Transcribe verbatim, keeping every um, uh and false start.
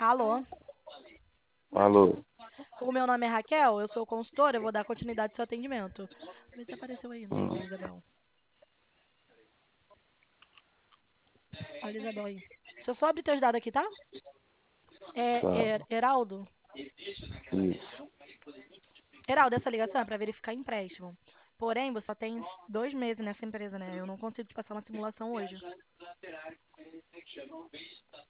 Alô? Alô? O meu nome é Raquel, eu sou consultora, eu vou dar continuidade ao seu atendimento. Vê se apareceu aí, Hum, a Isabel. Olha a Isabel aí. Deixa eu só abrir teus dados aqui, tá? É, tá. é Heraldo? Isso. Heraldo, essa ligação é para verificar empréstimo. Porém, você só tem dois meses nessa empresa, né? Eu não consigo te passar uma simulação hoje.